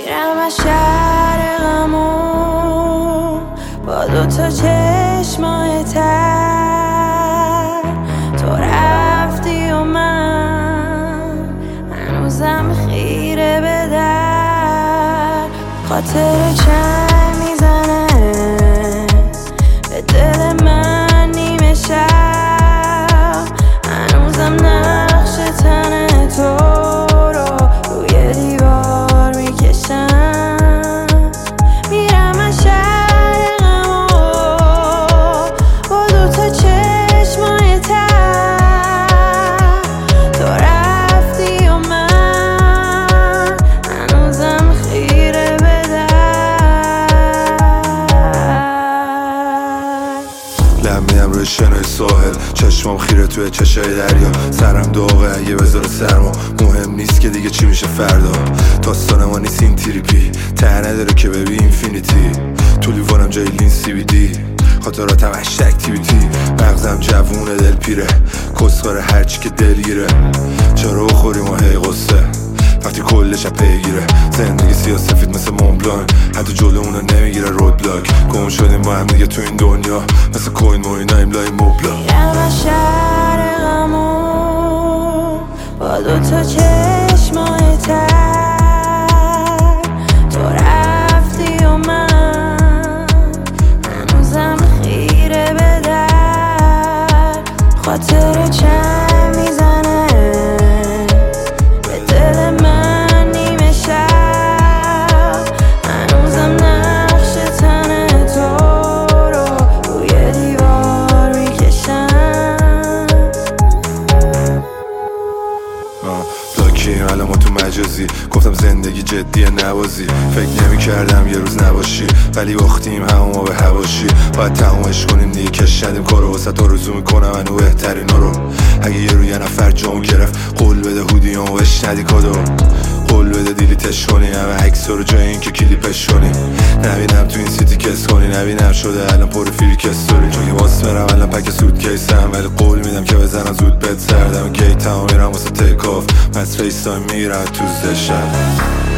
میرم از شهر غمون با دوتا چشمای تر. تو رفتی و من هنوزم خیره به در. خاطر چند میزنه به دل من نیمه شب. هنوزم نقش تن تو رو روی دیوار میکشم. میرم از شهر غمون با دوتا چشمای تر. تو رفتی و من هنوزم خیره به در. لمیم روی شنای ساحل، چشمام خیره توی چشای دریا. سرم داغه اگه بذاره سرما، مهم نیست که دیگه چی میشه فردا. داستان ما نیست این تریپی، ته نداره که ببی اینفینیتی. تو لیوانم جای لین سی بی دی، خاطراتم هشت اکتیویتی. مغزم جوونه دل پیره، کسخاره هرچی که دلگیره. چرا بخوریم و هی قصه وقتی کلش پیگیره. زندگی سیاسفید مثل مونبلان، حتی جلومونو نمیگیره رود بلاک. گم شدیم با هم دیگه تو این دنیا مثل کوین موینا املای موبلا. میرم از شهر غمون با دوتا چشمای تر. تو رفتی و من هنوزم خیره به در. خاطر چند میزنه به دل من نیمه شب. هنوزم نقش تن تو رو روی دیوار میکشم. بلاکیم الان ما تو مجازی، گفتم زندگی جدیه نبازی. فکر نمی کردم یه روز نباشی، ولی باختیم همون ما به هواشی. باید تمومش کنیم دیگه، کش ندیم کارو. واسه تو رزو میکنم منو بهترین رو. اگه یه روی یه نفر جامو گرفت، قول بده هودیامو بهش ندی کادو. قول بده دیلیتش کنی همه عکسا رو جای این که کلیپش کنی. نبینم تو این سیتی کس کنی، نبینم شده الان پروفیل کستوری. چون که باس برم الان پک سود کیسم، ولی قول میدم که بزنم زود بد سردم. گیت هم میرم واسه تیک آف، پس فیس تایم میگیرم تو زشم.